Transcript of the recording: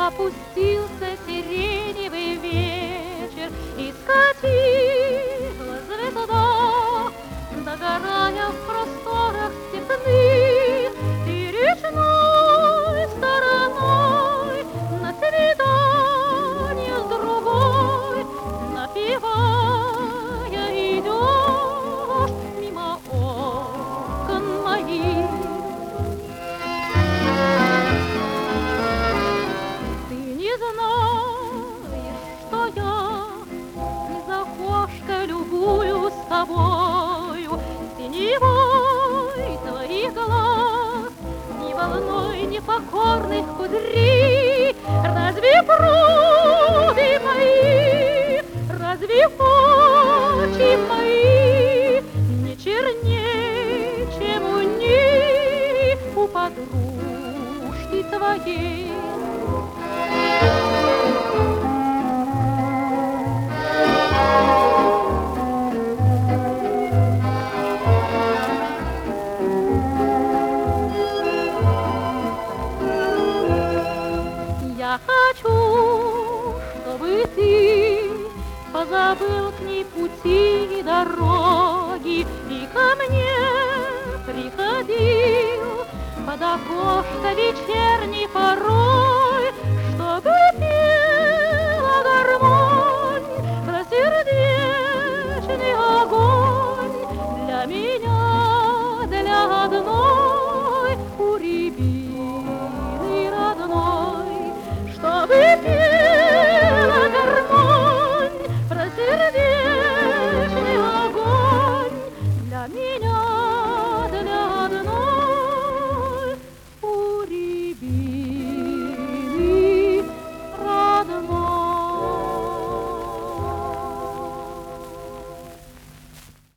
Опустился сиреневый вечер, и скатилась звезда, догорая в просторах степных и речной стороной, на свидание с другой, напевая, идешь мимо окон моих. Любую с тобою, синевой твоих глаз, ни волной непокорных кудрей. Разве брови мои, разве очи мои не черней, чем у них, у подружки твоей? Я хочу, чтобы ты позабыл к ней пути и дороги, и ко мне приходил под окошко вечерних